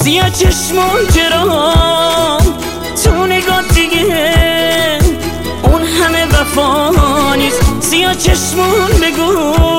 سیاه چشمون چرا تو نگاه دیگه اون همه وفا نیست. سیاه چشمون بگو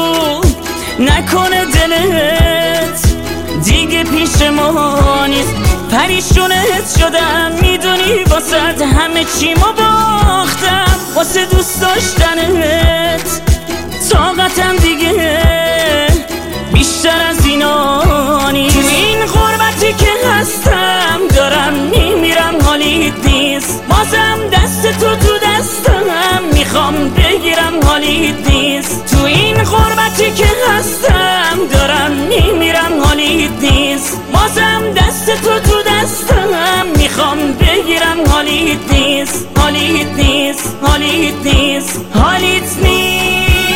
نکنه دلت دیگه پیش ما نیست. پریشونت شدم میدونی واسه همه چی ما باختم، واسه دوست داشتنت طاقتم دیگه بیشتر از اینا نیست. تو این غربتی که هستم دارم میمیرم حالیت نیست، بازم دست تو دستم میخوام بگیرم حالیت نیست. تو این غربتی که هستم دارم میمیرم حالیت نیست، بازم دست تو دستم میخوام بگیرم حالیت نیست. حالیت نیست، حالیت نیست، حالیت نیست.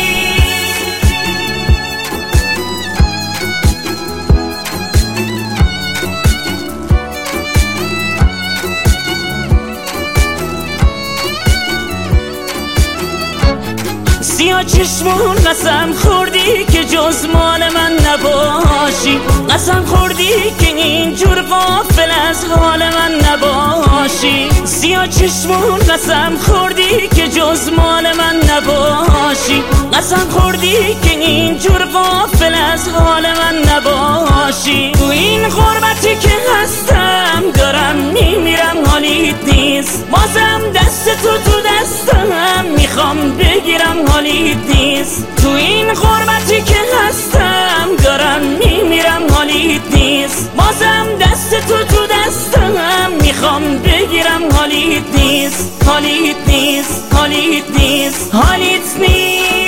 سیاه چشمون قسم خوردی که جز مال من نباشی، قسم خوردی که اینجور غافل از حال من نباشی. سیاه چشمون قسم خوردی که جز مال من نباشی، قسم خوردی که اینجور غافل از حال من نباشی. تو این غربتی که هستم دارم میمیرم حالیت نیست، بازم دست تو دستم میخوام بگیرم حالیت نیست. تو این غربتی که هستم دارم میمیرم حالیت نیست، بازم دست تو دستم میخوام بگیرم حالیت نیست. حالیت نیست، حالیت نیست، حالیت نیست.